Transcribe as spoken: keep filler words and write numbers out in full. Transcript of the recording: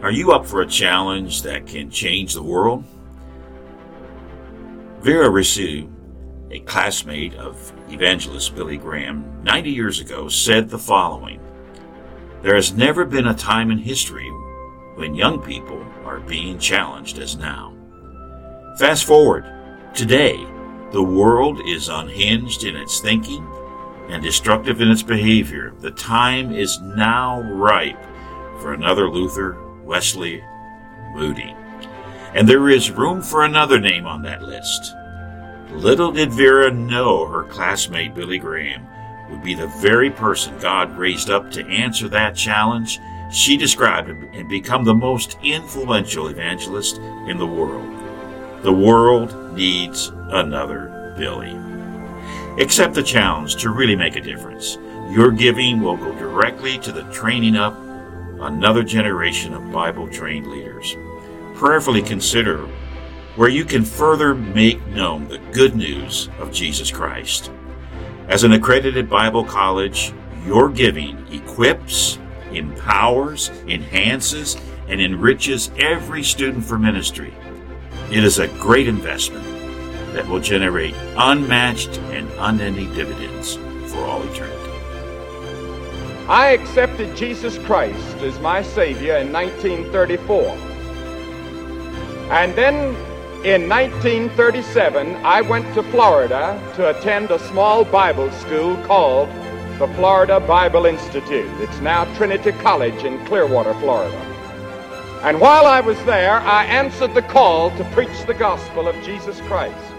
Are you up for a challenge that can change the world? Vera Rissu, a classmate of evangelist Billy Graham ninety years ago, said the following: "There has never been a time in history when young people are being challenged as now." Fast forward, today, the world is unhinged in its thinking and destructive in its behavior. The time is now ripe for another Luther, Wesley, Moody. And there is room for another name on that list. Little did Vera know her classmate Billy Graham would be the very person God raised up to answer that challenge she described and become the most influential evangelist in the world. The world needs another Billy. Accept the challenge to really make a difference. Your giving will go directly to the training up another generation of Bible-trained leaders. Prayerfully consider where you can further make known the good news of Jesus Christ. As an accredited Bible college, your giving equips, empowers, enhances, and enriches every student for ministry. It is a great investment that will generate unmatched and unending dividends for all eternity. I accepted Jesus Christ as my Savior in nineteen thirty-four. And then in nineteen thirty-seven, I went to Florida to attend a small Bible school called the Florida Bible Institute. It's now Trinity College in Clearwater, Florida. And while I was there, I answered the call to preach the gospel of Jesus Christ.